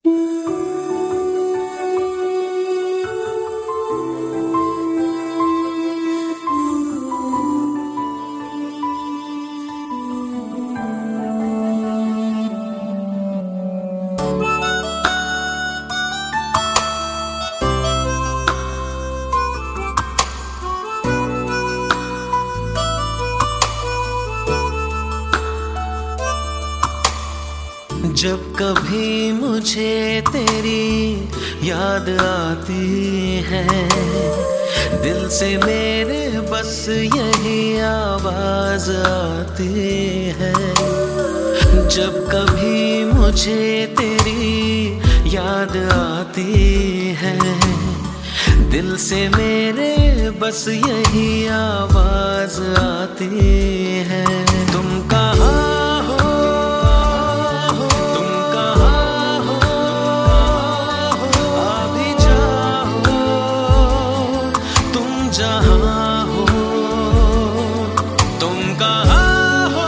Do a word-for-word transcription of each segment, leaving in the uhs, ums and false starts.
जब कभी मुझे तेरी याद आती है, दिल से मेरे बस यही आवाज आती है। जब कभी मुझे तेरी याद आती है, दिल से मेरे बस यही आवाज आती है। तुम कहाँ जहाँ हो, तुम कहाँ हो,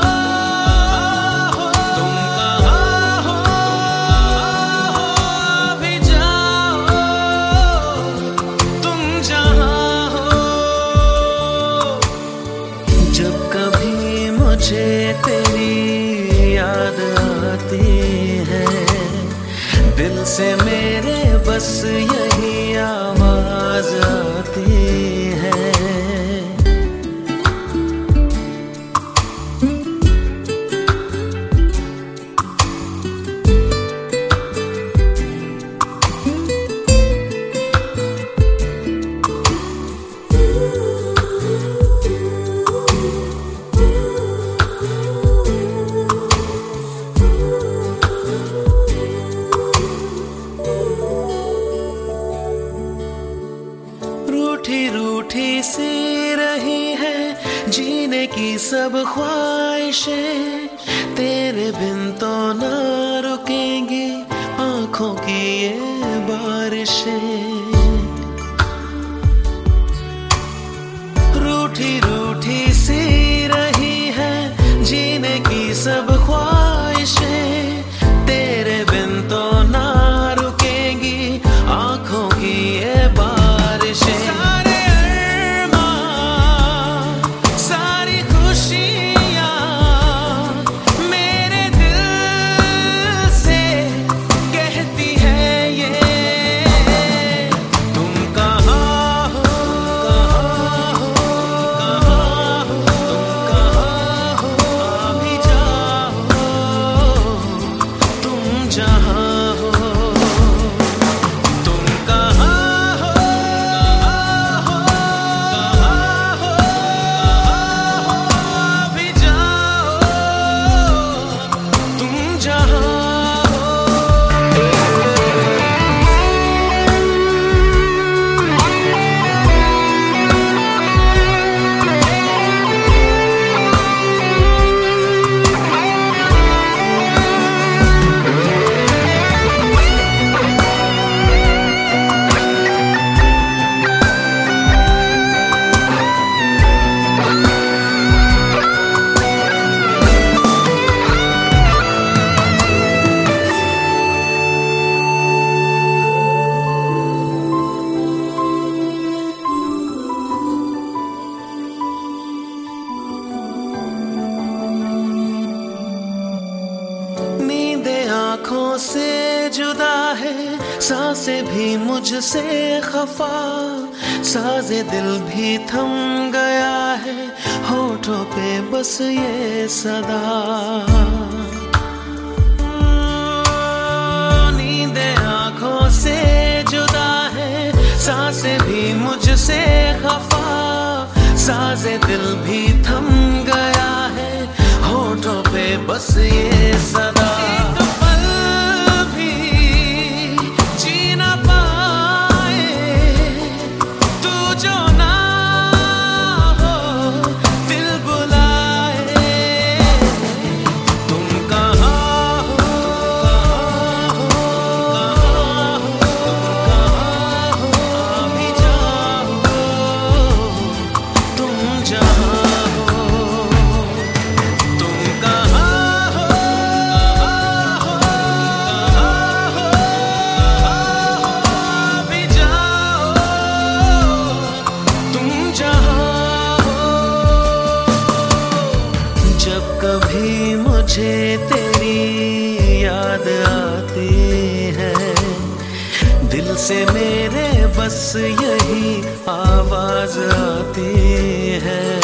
तुम कहाँ हो, अभी जाओ, तुम जहाँ हो। जब कभी मुझे तेरी याद आती है, दिल से मेरे बस यही आवाज आती है। रूठी रूठी सी रही है जीने की सब ख्वाहिशें, तेरे बिन तो ना रुकेंगी आंखों की ये बारिशें। रूठी रूठी सी रही है जीने की सब ख्वाहिशें, तेरे बिन तो ना रुकेंगी आंखों की ये बारिशें। सारे अरमां, सारी खुशियां मेरे दिल से कहती है ये। तुम कहाँ हो, कहाँ हो, कहाँ हो, तुम कहाँ हो, अभी जाओ, तुम जहाँ हो। तुम कहाँ हो, अभी जाओ, तुम जहाँ हो। नींदें आँखों से जुदा है, सांसें भी मुझसे खफा, साज़े दिल भी थम गया है, होठों पे बस ये सदा। नींदें आँखों से जुदा है, सांसें भी मुझसे खफा, साज़े दिल भी थम गया है, होठों पे बस ये सदा। एक पल भी जी ना पाए तू जो ना हो, दिल बुलाए। तुम कहाँ हो, कहाँ हो, कहाँ हो, तुम कहाँ हो, अभी जाओ, तुम जहाँ हो। तुम कहाँ हो, आते हैं। दिल से मेरे बस यही आवाज आती है।